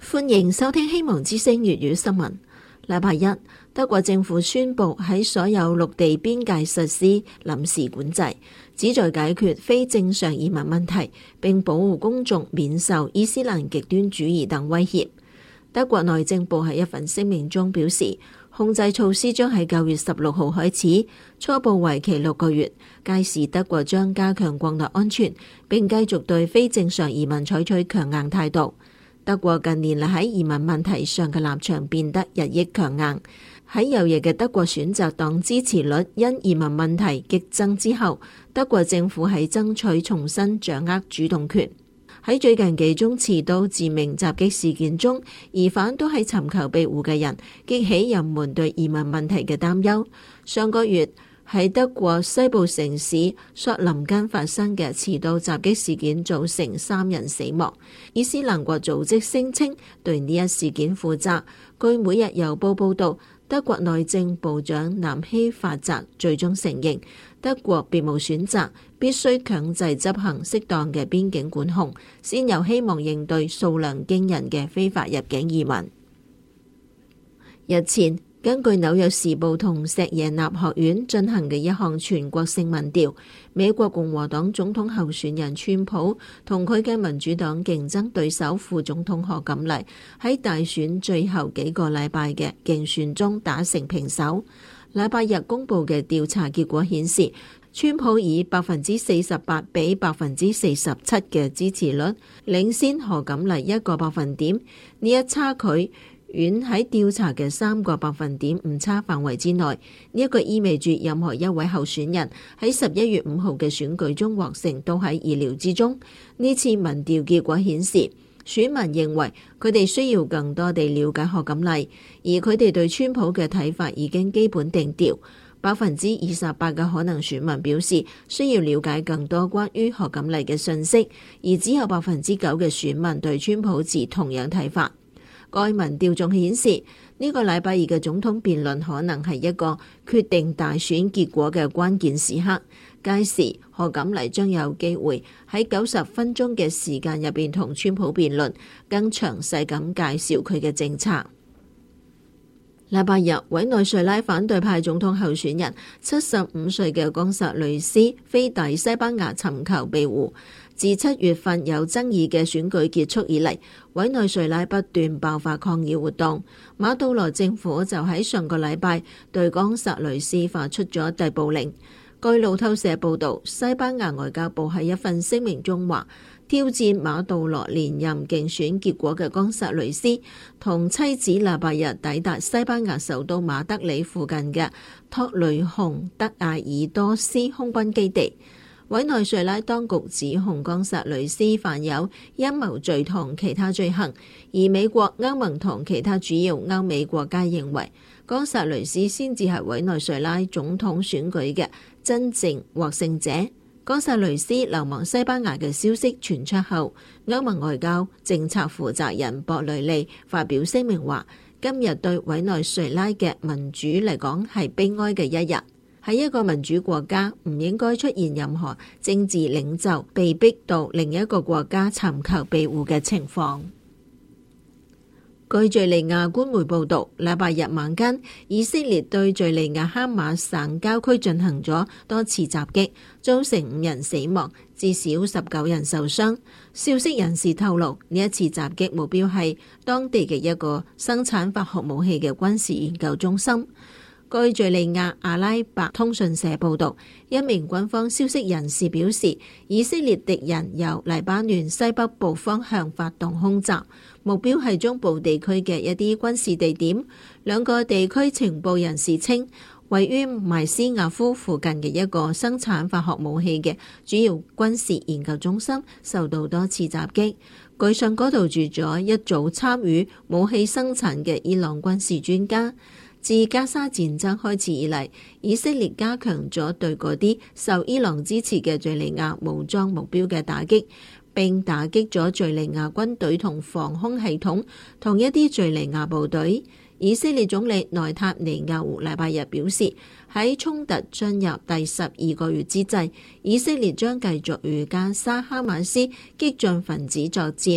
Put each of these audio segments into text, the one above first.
歡迎收聽希望之聲粵語新聞。禮拜一，德國政府宣布喺所有陸地邊界實施臨時管制，旨在解決非正常移民問題，並保護公眾免受伊斯蘭極端主義等威脅。德國內政部喺一份聲明中表示，控制措施將喺9月16號開始，初步為期6個月。屆時德國將加強國內安全，並繼續對非正常移民採取強硬態度。德國近年嚟喺移民問題上嘅立場變得日益強硬。喺右翼嘅德國選擇黨支持率因移民問題激增之後，德國政府喺爭取重新掌握主動權。喺最近幾宗持刀致命襲擊事件中，疑犯都係尋求庇護嘅人，激起人們對移民問題嘅擔憂。上個月喺德國西部城市索林根發生嘅持刀襲擊事件造成3人死亡。伊斯蘭國組織聲稱對呢一事件負責。據每日郵報報道，德國內政部長南希法澤最終承認，德國別無選擇，必須強制執行適當嘅邊境管控，先有希望應對數量驚人嘅非法入境移民。日前，根據紐約時報同錫耶納學院進行嘅一項全國性民調，美國共和黨總統候選人川普同佢嘅民主黨競爭對手副總統賀錦麗喺大選最後幾個禮拜嘅競選中打成平手。禮拜日公佈嘅調查結果顯示，川普以48%比47%嘅支持率領先賀錦麗1個百分點，呢一差距遠喺調查嘅3個百分點誤差範圍之內。呢一個意味住任何一位候選人喺11月5號嘅選舉中獲勝都喺意料之中。呢次民調結果顯示，選民認為佢哋需要更多地了解賀錦麗，而佢哋對川普嘅睇法已經基本定調。28%嘅可能選民表示需要了解更多關於賀錦麗嘅信息，而只有9%嘅選民對川普持同樣睇法。該民調仲顯示，呢個禮拜二嘅總統辯論可能係一個決定大選結果嘅關鍵時刻。屆時，賀錦麗將有機會喺90分鐘嘅時間入邊同川普辯論，更詳細咁介紹佢嘅政策。禮拜日，委內瑞拉反對派總統候選人75歲嘅岡薩雷斯飛抵西班牙尋求庇護。自7月份有爭議嘅選舉結束以嚟，委內瑞拉不斷爆發抗議活動。馬杜羅政府就喺上個禮拜對岡薩雷斯發出咗逮捕令。據路透社報導，西班牙外交部喺一份聲明中話，挑戰馬杜羅連任競選結果嘅岡薩雷斯同妻子禮拜日抵達西班牙首都馬德里附近嘅托雷洪德艾爾多斯空軍基地。委內瑞拉當局指控岡薩雷斯犯有陰謀罪同其他罪行，而美國、歐盟同其他主要歐美國家認為，岡薩雷斯先至係委內瑞拉總統選舉嘅真正獲勝者。岡薩雷斯流亡西班牙嘅消息傳出後，歐盟外交政策負責人博雷利發表聲明話，今日對委內瑞拉嘅民主嚟講係悲哀嘅一日。喺一個民主國家，唔應該出現任何政治領袖被逼到另一個國家尋求庇護嘅情況。據敘利亞官媒報導，禮拜日晚間，以色列對敘利亞哈馬省郊區進行咗多次襲擊，造成5人死亡，至少19人受傷。消息人士透露，呢一次襲擊目標係當地嘅一個生產化學武器嘅軍事研究中心。據敘利亞阿拉伯通訊社報導，一名軍方消息人士表示，以色列敵人由黎巴嫩西北部方向發動空襲，目標係中部地區嘅一啲軍事地點。兩個地區情報人士稱，位於邁斯亞夫附近嘅一個生產化學武器嘅主要軍事研究中心受到多次襲擊。據上嗰度住咗一組參與武器生產嘅伊朗軍事專家。自加沙戰爭開始以嚟，以色列加強咗對嗰啲受伊朗支持嘅敘利亞武裝目標嘅打擊，並打擊咗敘利亞軍隊同防空系統同一啲敘利亞部隊。以色列總理內塔尼亞胡禮拜日表示，喺衝突進入第12個月之際，以色列將繼續與加沙哈馬斯激進分子作戰。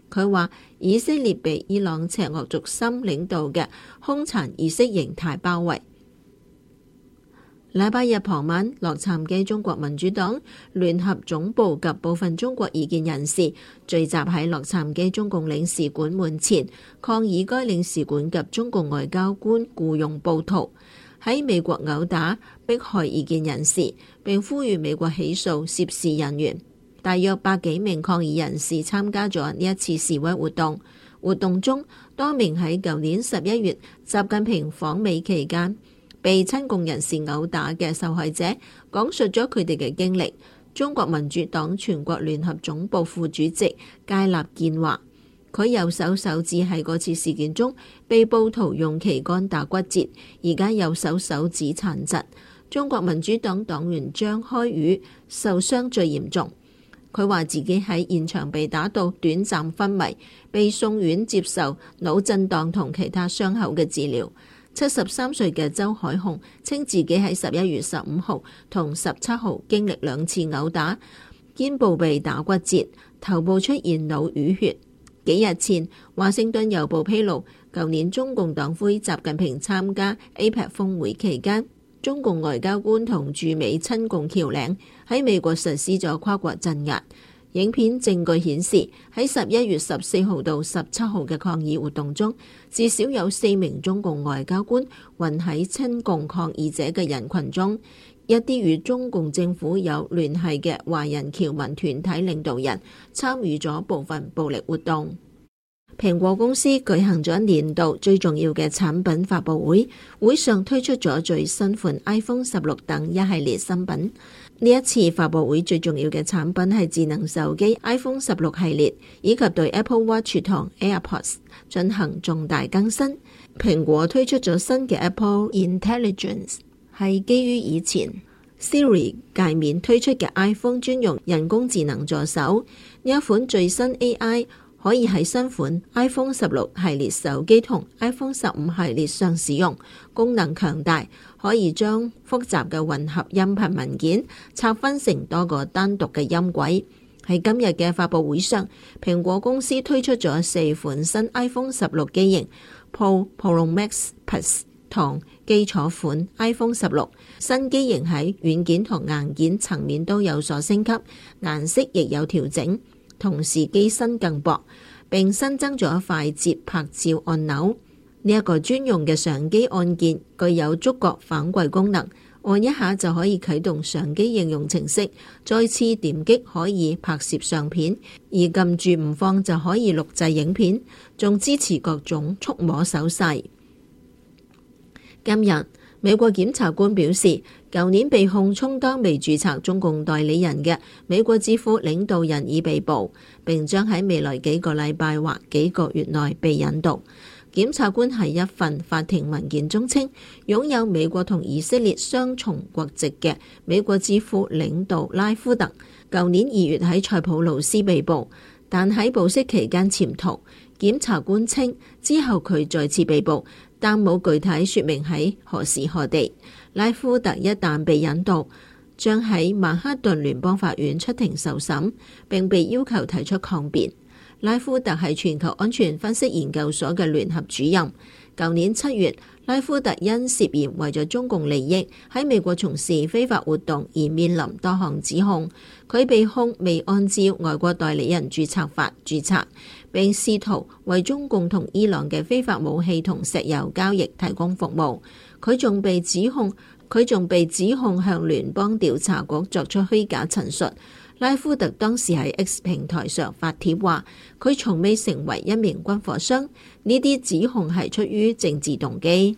佢話以色列被伊朗邪惡軸心領導嘅兇殘意識形態包圍。禮拜日傍晚，洛杉磯中國民主黨聯合總部及部分中國異見人士聚集喺洛杉磯中共領事館門前，抗議該領事館及中共外交官僱用暴徒喺美國毆打迫害異見人士，並呼籲美國起訴涉事人員。大約100幾名抗議人士參加咗呢一次示威活動。活動中，多名喺舊年11月習近平訪美期間被親共人士毆打嘅受害者講述咗佢哋嘅經歷。中國民主黨全國聯合總部副主席佳立堅話，佢右手手指喺嗰次事件中被暴徒用旗杆打骨折，而家右手手指殘疾。中國民主黨黨員張開宇受傷最嚴重。佢話自己喺現場被打到短暫昏迷，被送院接受腦震盪同其他傷口嘅治療。73歲嘅周海雄稱自己喺11月15號同17號經歷2次毆打，肩部被打骨折，頭部出現腦淤血。幾日前，華盛頓郵報披露，舊年中共黨魁習近平參加 APEC 峰會期間，中共外交官同駐美親共僑領喺美國實施咗跨國鎮壓。影片證據顯示，喺11月14號到17號嘅抗議活動中，至少有4名中共外交官混喺親共抗議者嘅人群中。一啲與中共政府有聯繫嘅華人僑民團體領導人參與咗部分暴力活動。蘋果公司舉行咗年度最重要嘅產品發佈會，會上推出咗最新款 iPhone 16等一系列新品。呢一次發佈會最重要嘅產品係智能手機 iPhone 16系列，以及對 Apple Watch 同 AirPods 進行重大更新。蘋果推出咗新嘅 Apple Intelligence， 係基於以前 Siri 界面推出嘅 iPhone 專用人工智能助手。呢一款最新 AI可以喺新款 iPhone 16系列手機同 iPhone 15系列上使用，功能強大，可以將複雜嘅混合音頻文件拆分成多個單獨嘅音軌。喺今日嘅發佈會上，蘋果公司推出咗4款新 iPhone 16機型 Pro、Pro Max、Plus 同基礎款 iPhone 16。新機型喺軟件同硬件層面都有所升級，顏色亦有調整。同時機身更薄，並新增咗快捷拍照按鈕。呢一個專用嘅相機按鍵具有觸覺反饋功能，按一下就可以啟動相機應用程式，再次點擊可以拍攝相片，而撳住唔放就可以錄製影片，仲支持各種觸摸手勢。今日美國檢察官表示，舊年被控充當未註冊中共代理人嘅美國智庫領導人已被捕，並將喺未來幾個禮拜或幾個月內被引渡。檢察官喺一份法庭文件中稱，擁有美國同以色列雙重國籍嘅美國智庫領導拉夫特，舊年2月喺塞浦路斯被捕，但喺保釋期間潛逃。檢察官稱之後佢再次被捕，但冇具體說明喺何時何地。拉夫特一旦被引渡，將喺曼哈頓聯邦法院出庭受審，並被要求提出抗辯。拉夫特係全球安全分析研究所嘅聯合主任。舊年7月，拉夫特因涉嫌為咗中共利益喺美國從事非法活動而面臨多項指控。佢被控未按照外國代理人註冊法註冊，並試圖為中共同伊朗嘅非法武器同石油交易提供服務。佢仲被指控向聯邦調查局作出虛假陳述。拉夫特當時喺 X 平台上發帖話，佢從未成為一名軍火商，呢啲指控係出於政治動機。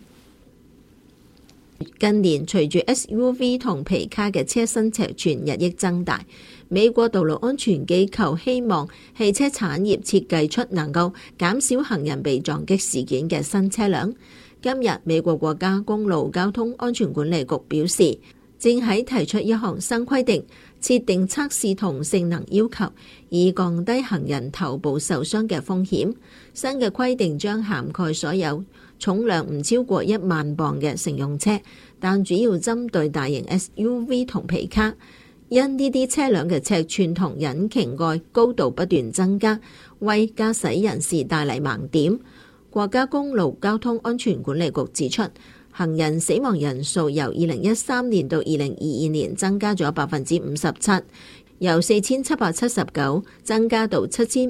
近年隨住 SUV 同皮卡嘅車身尺寸日益增大，美國道路安全機構希望汽車產業設計出能夠減少行人被撞擊事件嘅新車輛。今日美國國家公路交通安全管理局表示，正喺提出一項新規定，設定測試同性能要求，以降低行人頭部受傷嘅風險。新嘅規定將涵蓋所有重量唔超過1萬磅嘅乘用車，但主要針對大型 SUV 同皮卡。因呢啲車輛嘅尺寸同引擎蓋高度不斷增加， 為駕駛人士帶嚟盲點。國家公路交通安全管理局指出，行人死亡人數由2013年到2022年增加咗57%，由4779增加到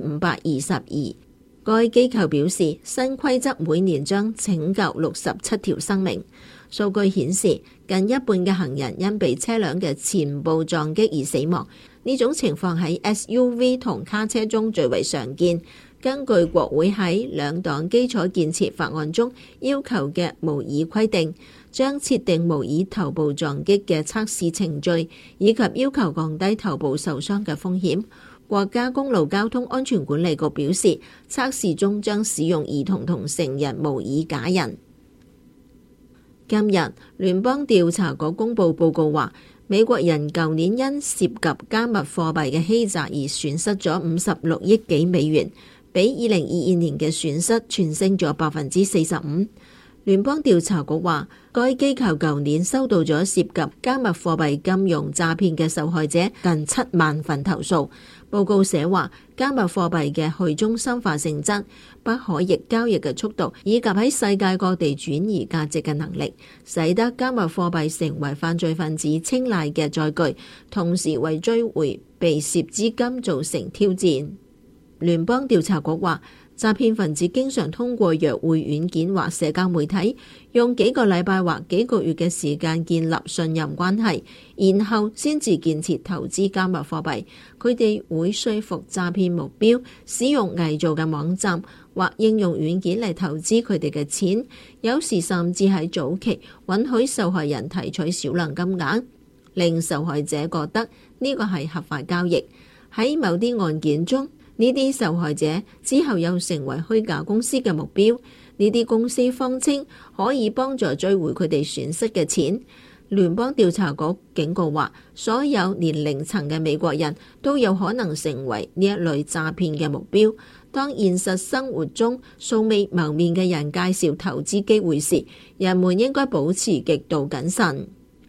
7522。該機構表示，新規則每年將拯救67條生命。數據顯示，近一半嘅行人因被車輛嘅前部撞擊而死亡。呢種情況喺 SUV 同卡車中最為常見。根據國會喺兩黨基礎建設法案中要求嘅模擬規定，將設定模擬頭部撞擊嘅測試程序，以及要求降低頭部受傷嘅風險。國家公路交通安全管理局表示，測試中將使用兒童同成人模擬假人。今日，聯邦調查局公佈報告話，美國人舊年因涉及加密貨幣嘅欺詐而損失咗56億幾美元，比2022年嘅損失全升咗45%。聯邦調查局話，該機構舊年收到咗涉及加密貨幣金融詐騙嘅受害者近7萬份投訴。報告寫話，加密貨幣嘅去中心化性質、不可逆交易嘅速度，以及喺世界各地轉移價值嘅能力，使得加密貨幣成為犯罪分子青睞嘅載具，同時為追回被竊資金造成挑戰。聯邦調查局話，詐騙分子經常通過約會軟件或社交媒體，用幾個禮拜或幾個月嘅時間建立信任關係，然後先至建設投資加密貨幣。佢哋會說服詐騙目標使用偽造嘅網站或應用軟件嚟投資佢哋嘅錢，有時甚至喺早期允許受害人提取少量金額，令受害者覺得呢個係合法交易。喺某啲案件中，呢啲受害者之後又成為虛假公司嘅目標，呢啲公司謊稱可以幫助追回佢哋損失嘅錢。聯邦調查局警告話，所有年齡層嘅美國人都有可能成為呢一類詐騙嘅目標。當現實生活中素未謀面嘅人介紹投資機會時，人們應該保持極度謹慎。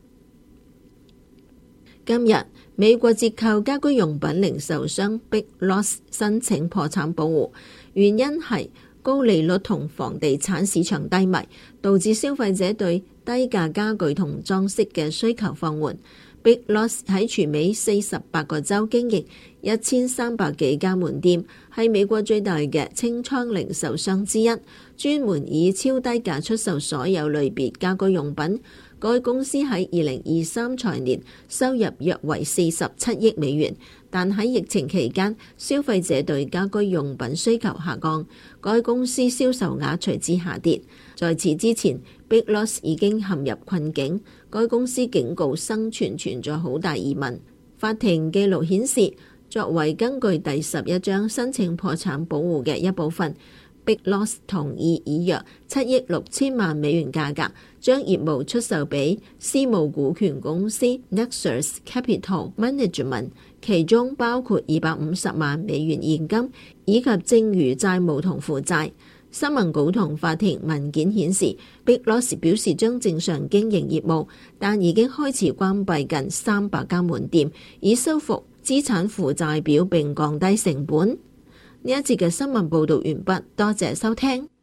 今日，美國折扣家居用品零售商 Big Lots 申請破產保護，原因係高利率同房地產市場低迷，導致消費者對低價家具同裝飾嘅需求放緩。Big Lots 喺全美48個州經營1300幾家門店，係美國最大嘅清倉零售商之一，專門以超低價出售所有類別家居用品。該公司喺2023財年收入約為47億美元，但喺疫情期間，消費者對家居用品需求下降，該公司銷售額隨之下跌。在此之前， Big Lots 已經陷入困境，該公司警告生存存在好大疑問。法庭記錄顯示，作為根據第11章申請破產保護嘅一部分，Big Lots 同意以約7億6千萬美元價格將業務出售俾私募股權公司 Nexus Capital Management， 其中包括250萬美元現金以及剩餘債務同負債。新聞稿同法庭文件顯示， Big Lots 表示將正常經營業務，但已經開始關閉近300家門店，以修復資產負債表並降低成本。呢一節嘅新聞報導完畢，多謝收聽。